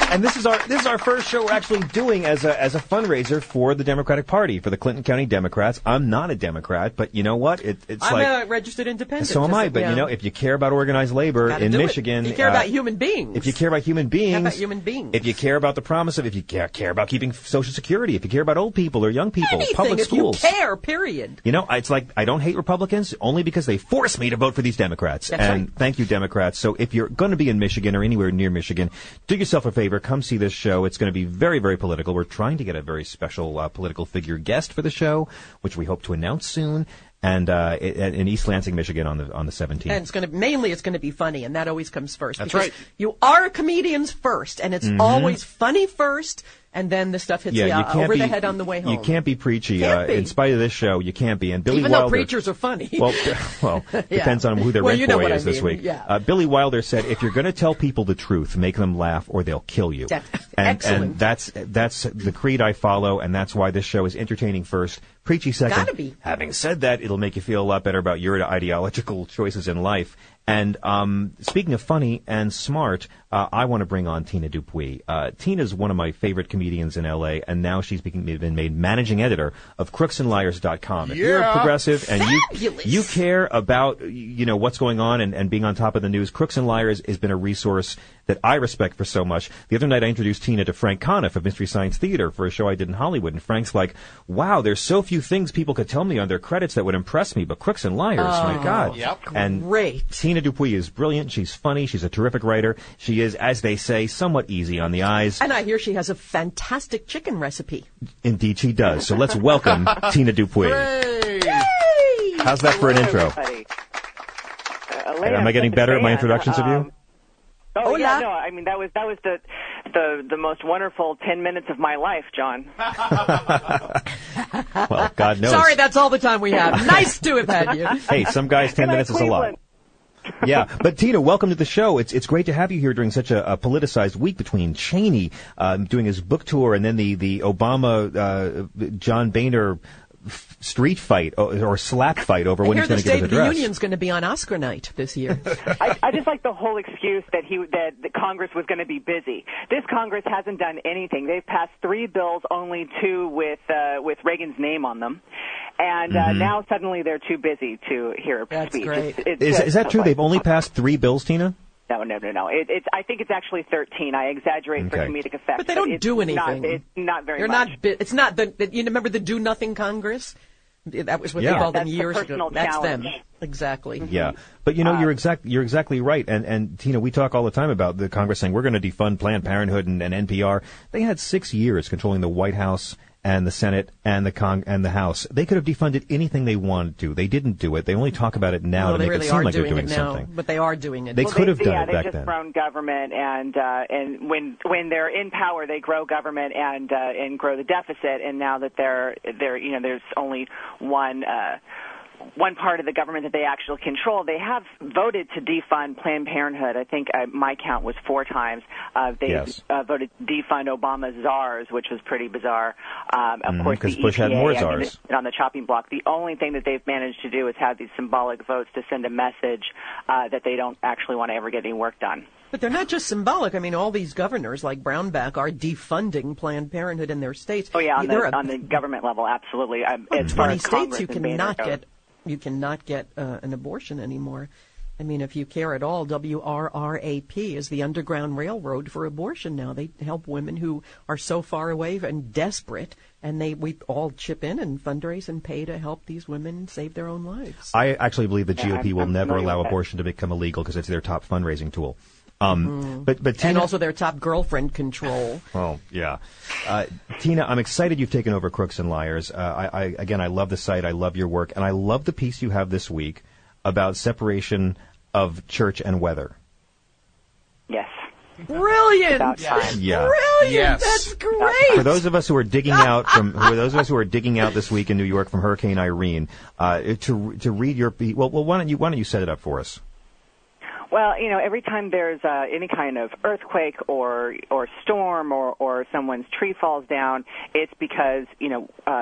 And this is our first show we're actually doing as a fundraiser for the Democratic Party, for the Clinton County Democrats. I'm not a Democrat, but you know what? I'm a registered independent. So am I. But you know, if you care about organized labor in Michigan, if you care about human beings. If you care about human beings, how about human beings? If you care about the promise of, if you care about keeping Social Security, if you care about old people or young people, anything, public schools. If you care, period. You know, it's like I don't hate Republicans only because they force me to vote for these Democrats. That's and right. Thank you, Democrats. So if you're going to be in Michigan or anywhere near Michigan, do yourself a favor. Come see this show. It's going to be very, very political. We're trying to get a very special political figure guest for the show, which we hope to announce soon. And in East Lansing, Michigan, on the 17th. And it's going to be funny, and that always comes first. That's because right. You are comedians first, and it's always funny first, and then the stuff hits you over the head on the way home. You can't be preachy. Can't be. In spite of this show, you can't be. And Billy Even Wilder, though preachers are funny. Well, depends on who their rent boy is this week. Yeah. Billy Wilder said, if you're going to tell people the truth, make them laugh or they'll kill you. Excellent. And that's the creed I follow, and that's why this show is entertaining first, preachy second. Gotta be. Having said that, it'll make you feel a lot better about your ideological choices in life. And speaking of funny and smart, I want to bring on Tina Dupuis. Tina's one of my favorite comedians in L.A., and now she's been made managing editor of crooksandliars.com. If you're a progressive and you care about what's going on and being on top of the news, Crooks and Liars has been a resource that I respect for so much. The other night I introduced Tina to Frank Conniff of Mystery Science Theater for a show I did in Hollywood, and Frank's like, wow, there's so few things people could tell me on their credits that would impress me, but Crooks and Liars, my God. Yep. And Great. Tina Dupuis is brilliant. She's funny. She's a terrific writer. She is, as they say, somewhat easy on the eyes. And I hear she has a fantastic chicken recipe. Indeed she does. So let's welcome Tina Dupuis. Yay! How's that for an intro? Elena, Am I getting better at my introductions of you? Oh yeah, no. I mean that was the most wonderful 10 minutes of my life, John. Well, God knows. Sorry, that's all the time we have. Nice to have had you. Hey, some guys 10 minutes is a lot. Yeah, but Tina, welcome to the show. It's great to have you here during such a politicized week between Cheney doing his book tour and then the Obama John Boehner street fight or slap fight over when he's going to give his address. The State of the Union's going to be on Oscar night this year. I just like the whole excuse that the Congress was going to be busy. This Congress hasn't done anything. They've passed 3 bills, only 2 with Reagan's name on them. And now suddenly they're too busy to hear a That's speech. great. Is that true? They've only passed 3 bills, Tina? No. I think it's actually 13. I exaggerate for comedic effect. But they don't do anything. It's not very much. It's not you remember the Do Nothing Congress? That was what they called them years ago. That's them. Exactly. Yeah. But you're exactly right. And Tina, we talk all the time about the Congress saying we're going to defund Planned Parenthood and NPR. They had 6 years controlling the White House and the Senate and the House. They could have defunded anything they wanted to. They didn't do it. They only talk about it now to make it seem like they're doing something. But they are doing it. They could have done it back then. They've just grown government, and when they're in power, they grow government and grow the deficit. And now that they're there's only one part of the government that they actually control. They have voted to defund Planned Parenthood. I think my count was 4 times. They voted to defund Obama's czars, which was pretty bizarre. Of course, because the Bush had EPA more czars on the chopping block. The only thing that they've managed to do is have these symbolic votes to send a message that they don't actually want to ever get any work done. But they're not just symbolic. I mean, all these governors like Brownback are defunding Planned Parenthood in their states. Oh yeah, on the government level, absolutely. As 20 states, you cannot get an abortion anymore. I mean, if you care at all, WRRAP is the Underground Railroad for abortion now. They help women who are so far away and desperate, and we all chip in and fundraise and pay to help these women save their own lives. I actually believe the GOP will never allow abortion to become illegal because it's their top fundraising tool. But Tina, and also their top girlfriend control. Oh yeah, Tina, I'm excited you've taken over Crooks and Liars. I love the site, I love your work, and I love the piece you have this week about separation of church and weather. Yes. Brilliant! Yeah. Brilliant! Yes. That's great! For those of us who are digging out this week in New York from Hurricane Irene, to read your why don't you set it up for us? Well, every time there's any kind of earthquake or storm or someone's tree falls down, it's because,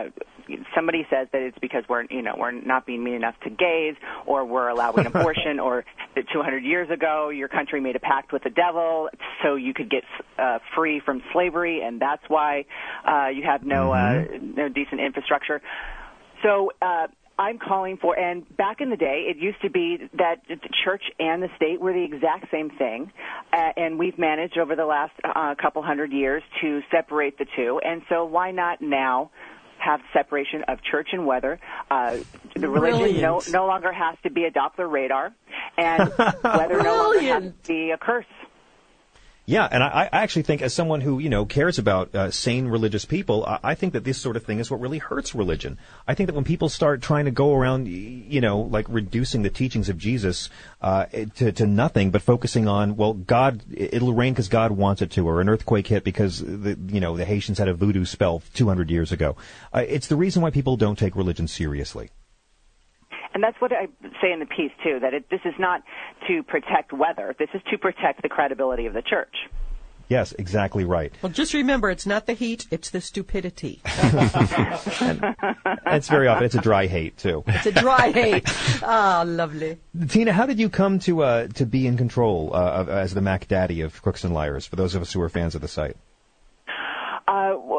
somebody says that it's because we're not being mean enough to gays, or we're allowing abortion, or that 200 years ago your country made a pact with the devil so you could get free from slavery, and that's why you have no decent infrastructure. So I'm calling for, and back in the day, it used to be that the church and the state were the exact same thing, and we've managed over the last couple hundred years to separate the two, and so why not now have separation of church and weather? The religion no longer has to be a Doppler radar, and weather no longer has to be a curse. Yeah, and I actually think, as someone who, cares about sane religious people, I think that this sort of thing is what really hurts religion. I think that when people start trying to go around, like reducing the teachings of Jesus to nothing, but focusing on, well, God, it'll rain because God wants it to, or an earthquake hit because the Haitians had a voodoo spell 200 years ago. It's the reason why people don't take religion seriously. And that's what I say in the piece, too, that this is not to protect weather. This is to protect the credibility of the church. Yes, exactly right. Well, just remember, it's not the heat, it's the stupidity. And it's very often, it's a dry hate, too. It's a dry hate. Ah, lovely. Tina, how did you come to be in control as the Mac Daddy of Crooks and Liars, for those of us who are fans of the site? Well,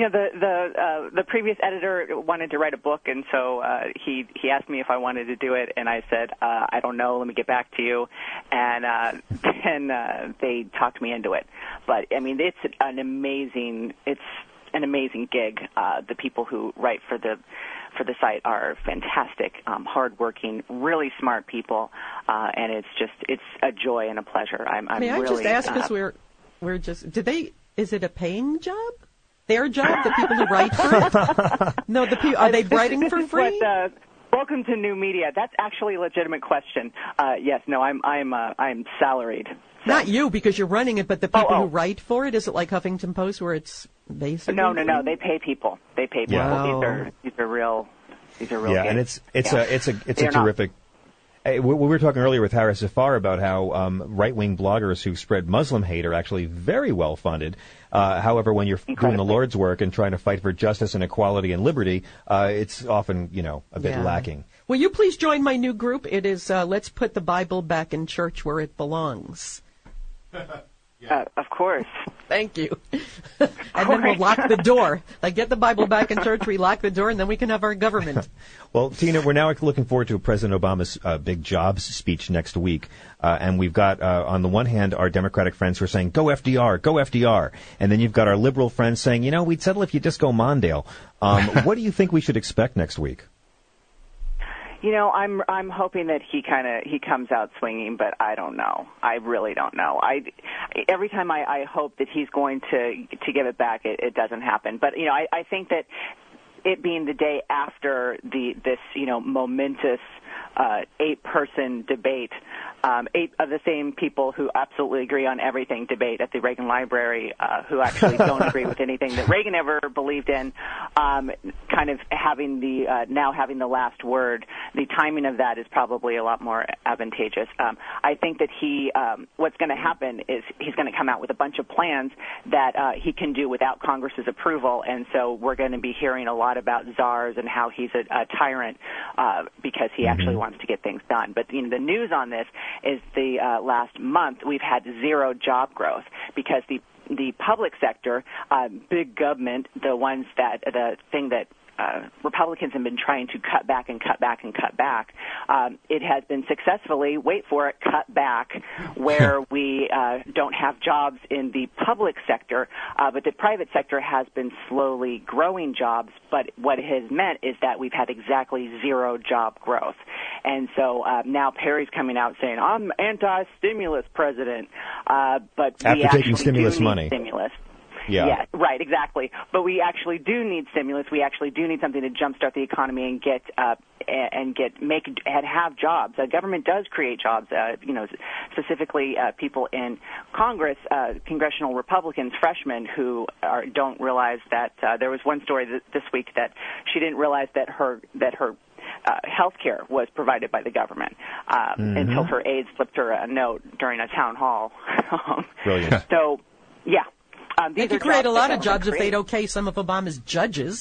the previous editor wanted to write a book, and so he asked me if I wanted to do it, and I said, I don't know, let me get back to you, and they talked me into it. But I mean, it's an amazing gig. The people who write for the site are fantastic, hardworking, really smart people, and it's a joy and a pleasure. May I just ask, because we're just, is it a paying job? Their job, the people who write for it? No, are they writing for free? Welcome to new media. That's actually a legitimate question. Yes, no, I'm salaried. So. Not you, because you're running it, but the people who write for it. Is it like Huffington Post, where it's basically? No. They pay people. Wow. These are real. Yeah, gigs. And it's a terrific. We were talking earlier with Harris Zafar about how right-wing bloggers who spread Muslim hate are actually very well funded. However, when you're doing the Lord's work and trying to fight for justice and equality and liberty, it's often, a bit lacking. Will you please join my new group? It is Let's Put the Bible Back in Church Where It Belongs. Of course. Thank you. And then we'll lock the door. Like, get the Bible back in church, we lock the door, and then we can have our government. Well, Tina, we're now looking forward to President Obama's big jobs speech next week. And we've got, on the one hand, our Democratic friends who are saying, go FDR, go FDR. And then you've got our liberal friends saying, we'd settle if you just go Mondale. What do you think we should expect next week? I'm hoping that he comes out swinging, but I don't know. I really don't know. Every time I hope that he's going to give it back, it doesn't happen. But I think that it being the day after this momentous 8-person debate, 8 of the same people who absolutely agree on everything debate at the Reagan Library, who actually don't agree with anything that Reagan ever believed in, kind of having now having the last word. The timing of that is probably a lot more advantageous. I think that what's going to happen is he's going to come out with a bunch of plans that he can do without Congress's approval, and so we're going to be hearing a lot about czars and how he's a tyrant because he actually wants to get things done. But the news on this is the last month we've had zero job growth because the public sector, big government, the thing that Republicans have been trying to cut back and cut back and cut back. It has been successfully, wait for it, cut back where we don't have jobs in the public sector, but the private sector has been slowly growing jobs, but what it has meant is that we've had exactly zero job growth. And so now Perry's coming out saying, I'm anti-stimulus president, but after we actually taking stimulus do need money. Stimulus. Yeah, right, exactly. But we actually do need stimulus. We actually do need something to jumpstart the economy and have jobs. Government does create jobs. Specifically people in Congress, congressional Republicans, freshmen who don't realize that there was one story this week that she didn't realize that her health care was provided by the government until her aide slipped her a note during a town hall. Brilliant. So, yeah. They could create a lot of jobs if they'd okay some of Obama's judges.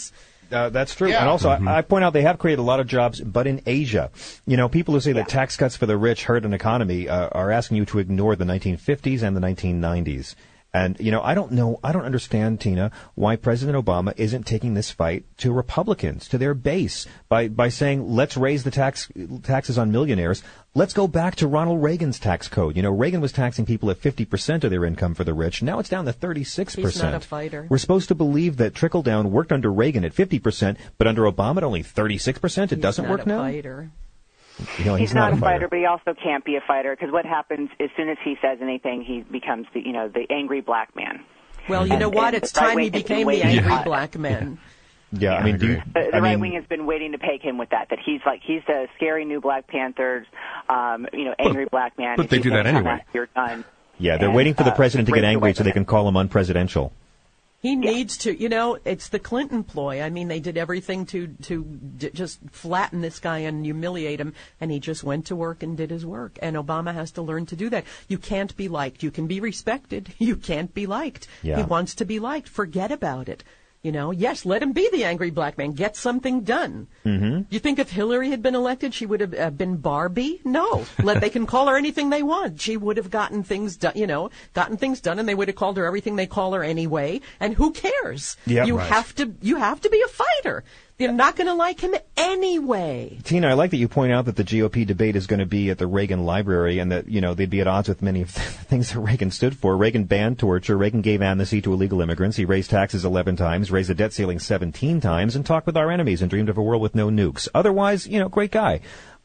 That's true. Yeah. And also, I point out they have created a lot of jobs, but in Asia. You know, people who say that tax cuts for the rich hurt an economy are asking you to ignore the 1950s and the 1990s. And, you know, I don't understand, Tina, why President Obama isn't taking this fight to Republicans, to their base, by saying, let's raise the taxes on millionaires. Let's go back to Ronald Reagan's tax code. You know, Reagan was taxing people at 50% of their income for the rich. Now it's down to 36%. He's not a fighter. We're supposed to believe that trickle-down worked under Reagan at 50%, but under Obama at only 36%? It doesn't work now? He's not a fighter. You know, he's not a fighter, but he also can't be a fighter because what happens as soon as he says anything, he becomes the angry black man. Well, you know what? It's time he became the angry black man. Yeah, I mean, the right wing has been waiting to peg him with that he's a scary new Black Panther, angry black man. But they do that anyway. You're done. Yeah, they're waiting for the president to get angry so they can call him unpresidential. He needs to, it's the Clinton ploy. I mean, they did everything to just flatten this guy and humiliate him, and he just went to work and did his work. And Obama has to learn to do that. You can't be liked. You can be respected. You can't be liked. Yeah. He wants to be liked. Forget about it. You know, yes, let him be the angry black man. Get something done. Mm-hmm. You think if Hillary had been elected, she would have been Barbie? No. They can call her anything they want. She would have gotten things done, and they would have called her everything they call her anyway. And who cares? Yep, you have to be a fighter. They're not going to like him anyway. Tina, I like that you point out that the GOP debate is going to be at the Reagan Library and that, they'd be at odds with many of the things that Reagan stood for. Reagan banned torture. Reagan gave amnesty to illegal immigrants. He raised taxes 11 times, raised the debt ceiling 17 times, and talked with our enemies and dreamed of a world with no nukes. Otherwise, great guy.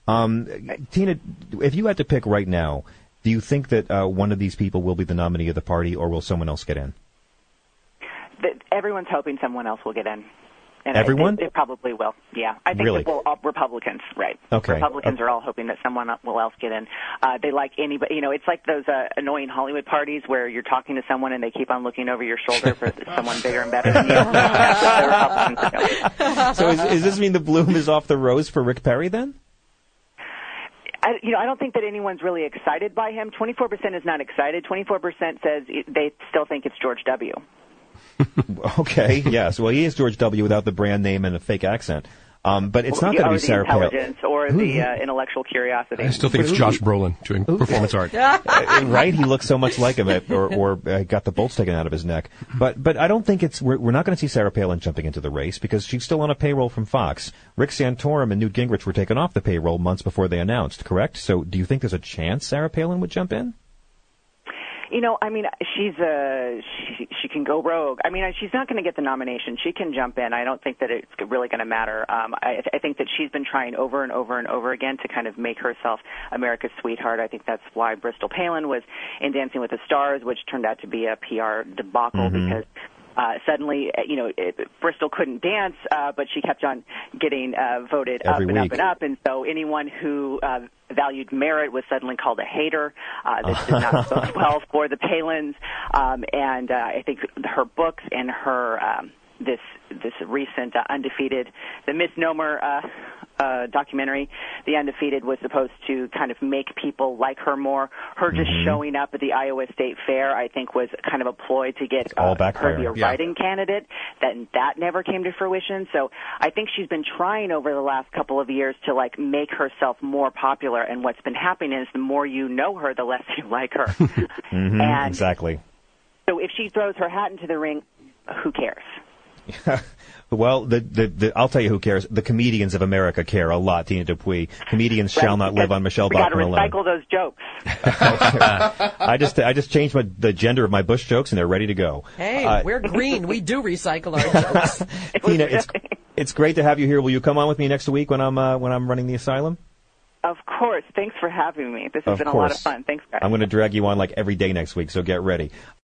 Tina, if you had to pick right now, do you think that one of these people will be the nominee of the party, or will someone else get in? Everyone's hoping someone else will get in. And Everyone? It probably will, yeah. I think really? All Republicans, right. Okay. Republicans are all hoping that someone will else get in. They like anybody, it's like those annoying Hollywood parties where you're talking to someone and they keep on looking over your shoulder for someone bigger and better than you. That's what the Republicans are doing. So does this mean the bloom is off the rose for Rick Perry then? I don't think that anyone's really excited by him. 24% is not excited. 24% says they still think it's George W. Okay, yes. Well, he is George W. without the brand name and a fake accent. But it's not going to be Sarah Palin. Or the intelligence or the intellectual curiosity. I still think it's Josh Brolin doing performance art. Right? He looks so much like him, or got the bolts taken out of his neck. But I don't think we're not going to see Sarah Palin jumping into the race because she's still on a payroll from Fox. Rick Santorum and Newt Gingrich were taken off the payroll months before they announced, correct? So do you think there's a chance Sarah Palin would jump in? She can go rogue. She's not going to get the nomination. She can jump in. I don't think that it's really going to matter. I think that she's been trying over and over and over again to kind of make herself America's sweetheart. I think that's why Bristol Palin was in Dancing with the Stars, which turned out to be a PR debacle because suddenly, Bristol couldn't dance, but she kept on getting voted Every up and week. up and up. And so anyone who valued merit was suddenly called a hater. This did not go well for the Palins. And I think her books and her this recent Undefeated, the Misnomer documentary, The Undefeated, was supposed to kind of make people like her more. Her just showing up at the Iowa State Fair, I think, was kind of a ploy to get her to be a writing candidate. That never came to fruition. So I think she's been trying over the last couple of years to make herself more popular. And what's been happening is the more you know her, the less you like her. And exactly. So if she throws her hat into the ring, who cares? Well, I'll tell you who cares. The comedians of America care a lot, Tina Dupuy. Comedians shall not live on Michelle Bachmann alone. We got to recycle those jokes. I just changed the gender of my Bush jokes, and they're ready to go. Hey, we're green. We do recycle our jokes. Tina, it's great to have you here. Will you come on with me next week when I'm running the asylum? Of course. Thanks for having me. This has been a lot of fun. Thanks, guys. I'm going to drag you on every day next week, so get ready.